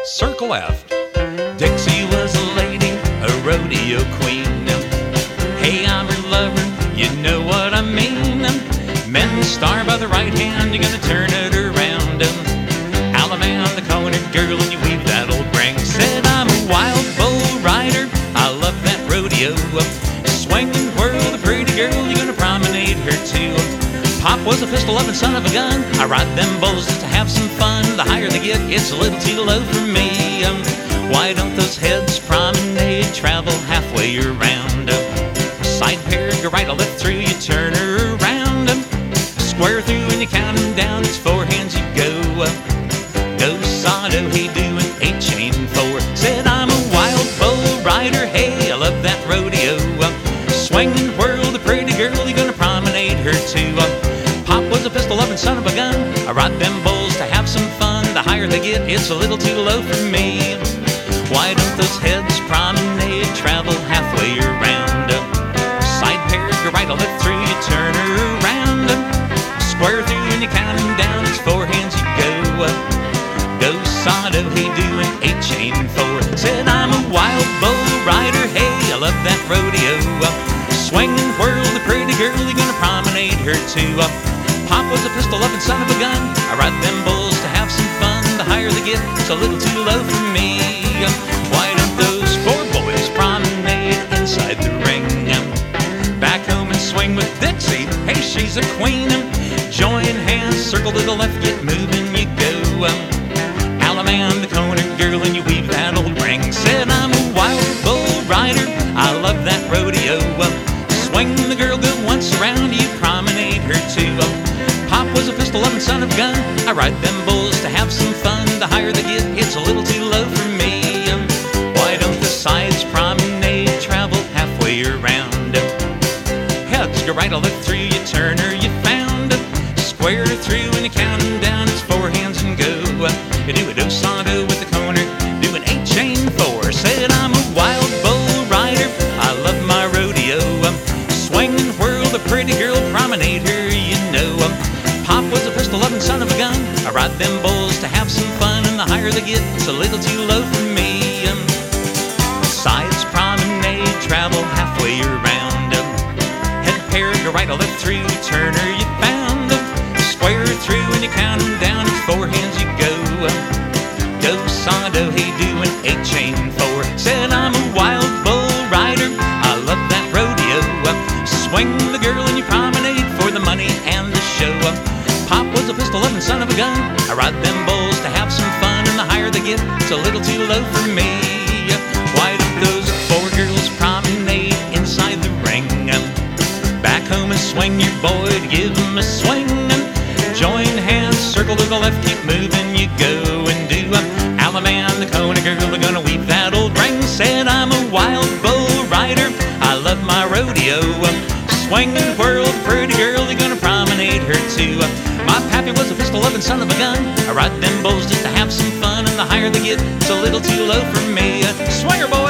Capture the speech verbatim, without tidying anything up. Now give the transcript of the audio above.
Circle F. Dixie was a lady, a rodeo queen. Hey, I'm her lover, you know what I mean. Men star by the right hand, you're gonna turn it around. Alabama, the corner girl, and you weave that old brang. Said I'm a wild bull rider, I love that rodeo. Swinging whirl, the pretty girl, you're gonna promenade her too. Pop was a pistol-loving son of a gun. I ride them bulls just to have some fun. The higher they get, it's a little too low for me. Um, why don't those heads promenade, travel halfway around? Um, side pair, go right, or left through, you turn her around. Um, square through and you count them down, it's four hands you go. Um, go sado, hey, doing eight chain four. Said I'm a wild bull rider, hey, I love that rodeo. Um, swing and whirl, the pretty girl, you're gonna promenade her too. Um, Pop was a pistol-loving son of a gun. I ride them bulls to have some fun. The higher they get, it's a little too low for me. Why don't those heads promenade, travel halfway around? Side pair, go right, or left through, you turn her around. Square through and you count them down, it's four hands you go. Go sado, hey, doing eight chain four. Said I'm a wild bull rider, hey, I love that rodeo. Swing and whirl, the pretty girl, you're gonna promenade her too. Pop was a pistol-loving son of a gun. I ride them bulls to have some fun. The higher they get, it's a little too low for me. Why don't those four boys promenade inside the ring? Back home and swing with Dixie, hey, she's a queen. Join hands, circle to the left, get moving, you go. Alabama, the corner girl, and you weave that old ring. Said I'm a wild bull rider, I love that rodeo. Swing the girl good once around, you promenade her too. Pop was a pistol-loving son of a gun. I ride them bulls to have some fun. The higher they get, it's a little too low for me. Why don't the sides promenade, travel halfway around? Heads go right, or left through, you turn her, you found. Square through and you count them down, it's four hands and go. You do a do-sado with the corner, do an eight chain four. Said I'm a wild bull rider, I love my rodeo. Swing and whirl, the pretty girl, promenade her, you know. Pop was a pistol-loving son of a gun. I ride them bulls to have some fun, and the higher they get, it's a little too low for me. Sides promenade, travel halfway around. Head pair, go right, or left through, turn her, you found. Square through and you count them down, it's four hands you go. Go sado, hey, doing eight chain four. Said I'm a wild bull rider, I love that rodeo. Swing the girl and you promenade for the money and the show. Pop was a pistol-loving son of a gun. I ride them bulls to have some fun, and the higher they get, it's a little too low for me. Why don't those four girls promenade inside the ring? Back home and swing your boy to give him a swing. Join hands, circle to the left, keep moving, you go and do. Alabama, the corner girl, we're gonna weave that old ring. Said I'm a wild bull rider, I love my rodeo. Swing and whirl, pretty girl, you're gonna promenade her too. My pappy was a pistol-loving son of a gun. I ride them bulls just to have some fun, and the higher they get, it's a little too low for me. Swinger boy!